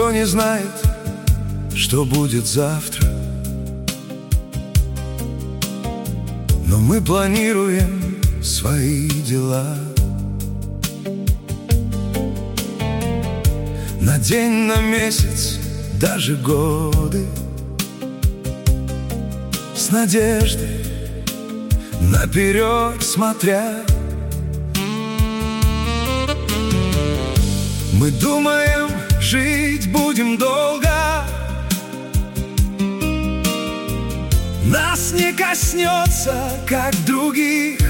Никто не знает, что будет завтра, но мы планируем свои дела. На день, на месяц, даже годы, с надеждой наперед смотря. Мы думаем, жить будем долго, нас не коснется, как других.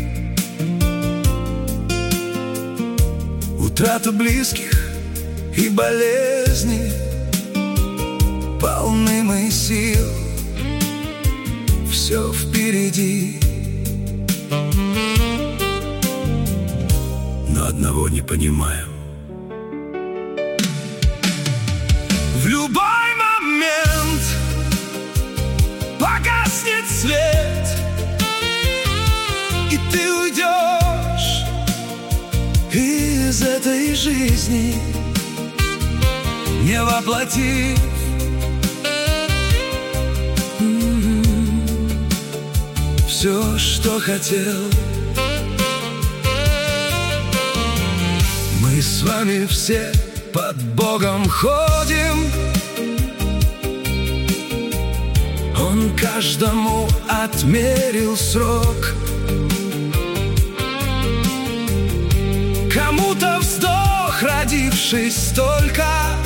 Утрата близких и болезни, полны мы сил, все впереди. Но одного не понимаем: в любой момент погаснет свет, и ты уйдешь из этой жизни, не воплотив все, что хотел. Мы с вами все под Богом ходим, Он каждому отмерил срок. Кому-то вздох, родившись только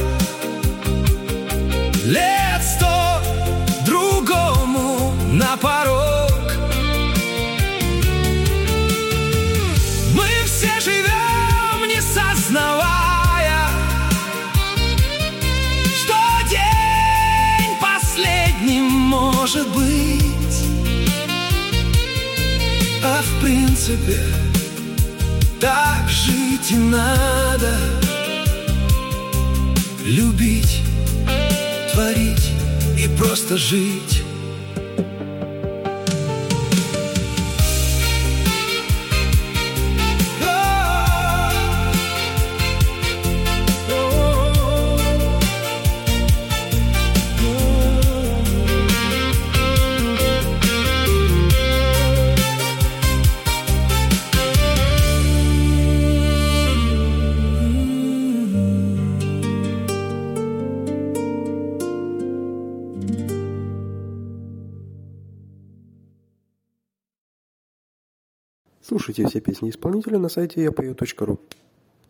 лет 100, другому на порог. Мы все живем, не сознавая, что день последним может быть. А в принципе так жить и надо: любить, творить и просто жить. Слушайте все песни исполнителя на сайте yapою.ru.